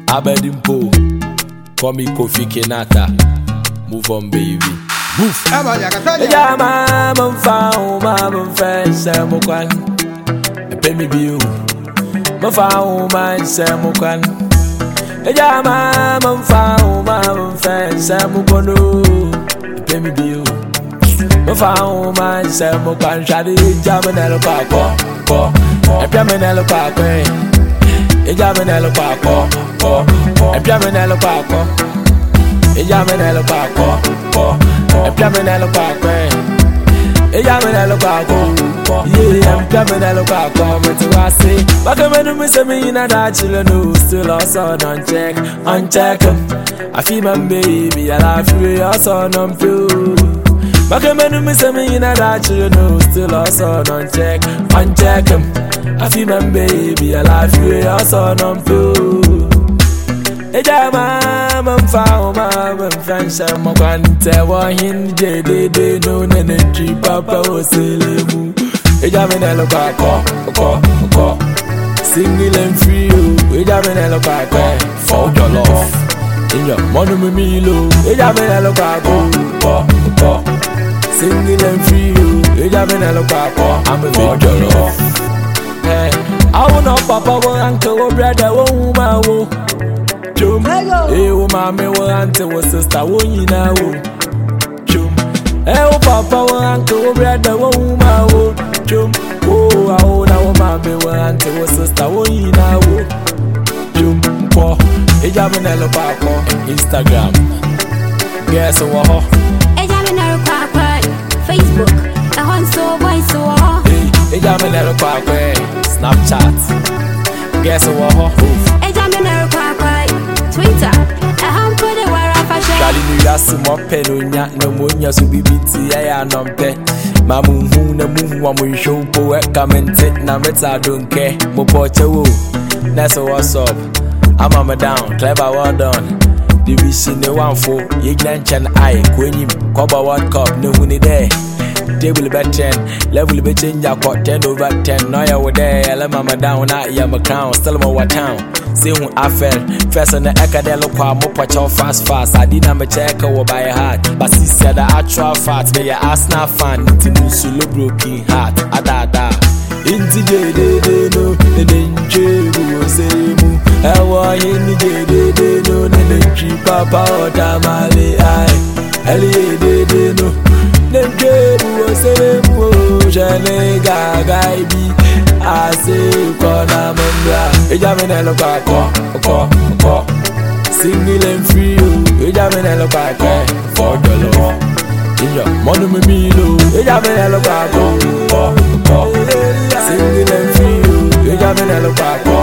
Abedimpo, call me Kofi Kenata. Move on, baby. Move. Yeah, I'm found, I'm fresh, I'm okay. Pay me bill. I'm found, I'm okay. Yeah, I'm found, I'm fresh, I'm okay. Pay me bill. I'm found, I'm okay. Shadi, Jamanello Paco, and Jamanello Paco. Jamanello Paco, and Jamanello Paco, Jamanello Paco, and Jamanello Paco, Jamanello Paco, yeah, Jamanello Paco, but I say, but I'm missing me in a natural, still also uncheck. I feel my baby, I love you, also non few. But I'm missing me in a natural, still also uncheck. I feel my baby, I love you, also non few. Eja mama mfa mama mfansa mkwante wa hindi de no nenetri papa oselemu. Eja menelo ko single and free. Eja menelo ko for your love in your money me milo. Eja menelo ko single and free. Eja menelo ko I'm a for your love. Hey, I wanna papa wo uncle wo brother wo woman wo. Chum, eh, wo mama wo auntie wo sister wo nyina wo. Chum, eh, wo papa wo uncle wo brother wo woman wo. Chum, oh, ah, na wo mama wo auntie wo sister wo nyina wo. Chum, po, Jamanello Paco, Instagram. Guess wo ho. Jamanello Paco, Facebook. I want so boy so ho. Jamanello Paco, Snapchat. Guess wo ho. Jamanello Paco. Twitter, put it where I fashion. Daddy knew that some more pen no moon, so be BT, I am not pay. Mamu, the moon, one will show poet, comment it, now I don't care. Mopocho, that's what's up. I'm a down, clever, well done. Division the one for Ignan and I, Queen, Coba World Cup, no money there. Table be 10, level be change, I got 10 over 10. Now you're there, let mama down, I am a crown, still my town. See who I fell, first on the Acadelo, Mopacho fast. I didn't check over by a heart, but she said the actual fat, may your ass not fan, to solo broken heart. Ada, into the no, the danger say, I want in the no, the cheap papa or tamale. I no. Nenjebu osemu jene gagaibi ase kona membra. Jamanello Paco, single and free. Jamanello Paco for your love in your money me milo. Jamanello Paco, single and free. Jamanello Paco.